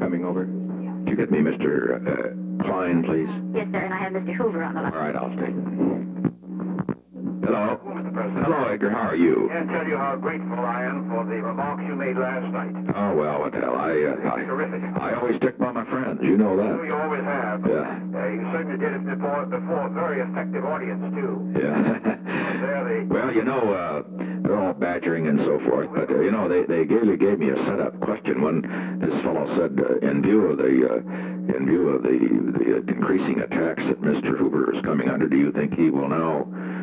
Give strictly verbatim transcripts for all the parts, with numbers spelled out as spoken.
coming over? Could you get me Mister Uh, Klein, please? Yes, sir, and I have Mister Hoover on the line. All right, I'll stay. Hello? Mister President. Hello, Edgar. How are you? I can't tell you how grateful I am for the remarks you made last night. Oh, well, what the hell. I, uh, I, Terrific. I always stick by my friends. You know You, that. you always have. Yeah. Uh, you certainly did it before, before a very effective audience, too. Yeah. There they... Well, you know, uh, they're all badgering and so forth, but, uh, you know, they, they really gave me a setup question when this fellow said, uh, in view of the, uh, in view of the, the increasing attacks that Mister Hoover is coming under, do you think he will now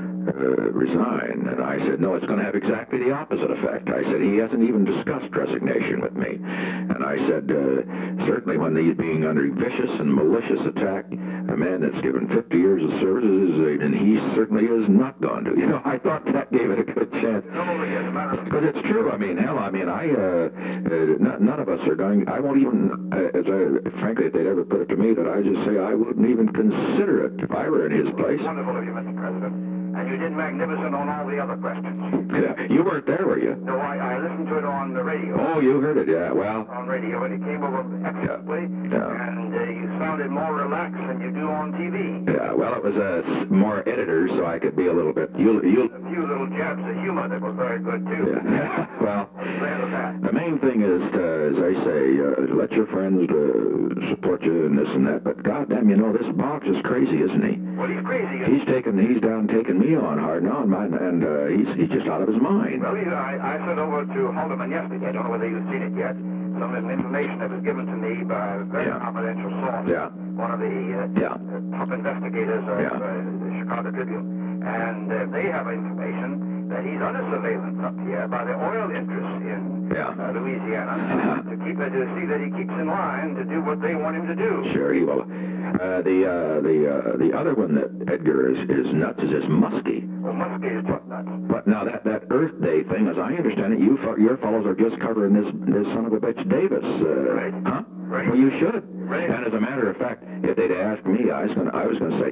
Uh, resign? And I said, no, it's going to have exactly the opposite effect. I said, he hasn't even discussed resignation with me. And I said, uh, certainly when he's being under vicious and malicious attack, a man that's given fifty years of services, uh, and he certainly is not going to. You know, I thought that gave it a good chance. Because it's true. I mean, hell, I mean, I, uh, uh, n- none of us are going, I won't even, uh, as I, frankly, if they'd ever put it to me, that I just say I wouldn't even consider it if I were in his place. Wonderful of you, Mister President. And you did magnificent on all the other questions. Yeah, you weren't there, were you? No, I, I listened to it on the radio. Oh, you heard it, yeah, well. On radio, and it came over excellently. Yeah. And uh, you sounded more relaxed than you do on T V. Yeah, well, it was uh, more editors, so I could be a little bit, you'll, you'll. A few little jabs of humor that was very good, too. Yeah, well, I'm glad of that. the main thing is, uh, as I say, uh, let your friends uh, support you and this and that, but goddamn, you know, this Boggs is crazy, isn't he? Well, he's crazy. He's taken, he's down taking me on hard now, and, mine, and uh, he's, he's just out of his mind. Well, he, I, I sent over to Haldeman yesterday. I don't know whether you've seen it yet. Some information that was given to me by a very Yeah. confidential source. Yeah. One of the uh, Yeah. uh, top investigators of Yeah. uh, the Chicago Tribune. And uh, they have information that he's under surveillance up here by the oil interests in Yeah. uh, Louisiana Uh-huh. to keep uh, to see that he keeps in line to do what they want him to do. Sure, he will. Uh, the uh, the uh, the other one that Edgar is, is nuts is this Muskie. Well, Muskie is just nuts. But now that, that Earth Day thing, as I understand it, you fe- your fellows are just covering this this son of a bitch Davis. Uh, Right. Huh? Right. Well, you should. Right. And as a matter of fact, if they'd asked me, I was gonna I was gonna say.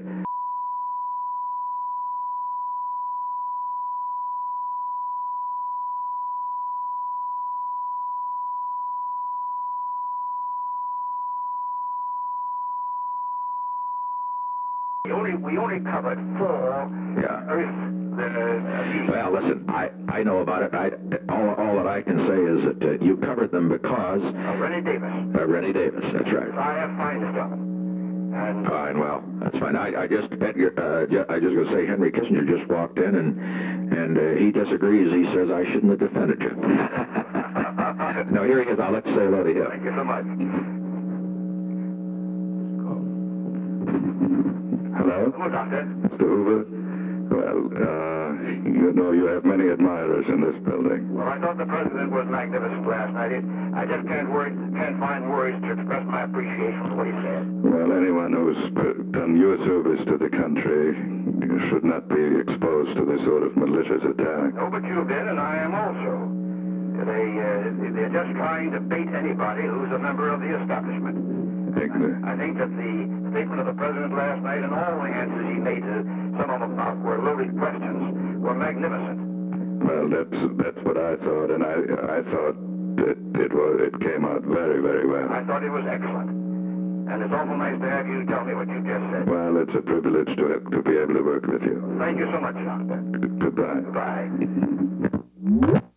We only, we only covered four Yeah. Earth. Uh, Well, listen, I, I know about it. I, all, all that I can say is that uh, you covered them because uh, Rennie Davis. uh, Rennie Davis. That's right. I have finest of them. And Fine, well, that's fine. I, I just, Edgar, uh, ju- I just gonna say Henry Kissinger just walked in and and uh, he disagrees. He says I shouldn't have defended you. No, here he is. I'll let you say hello to him. thank you so much. Hello, Hello, Doctor. Mister Hoover. Well, uh, you know you have many admirers in this building. Well, I thought the president was magnificent last night. It, I just can't word, can't find words to express my appreciation for what he said. Well, anyone who's p- done your service to the country should not be exposed to this sort of malicious attack. No, but you've been, and I am also. They, uh, they're just trying to bait anybody who's a member of the establishment. Exactly. I think that the statement of the president last night and all the answers he made to some of them uh, were loaded questions were magnificent. Well, that's that's what I thought, and I I thought that it was it came out very very well. I thought it was excellent. And it's awful nice to have you tell me what you just said. Well, it's a privilege to have, to be able to work with you. Thank you so much, Doctor. Goodbye. Bye.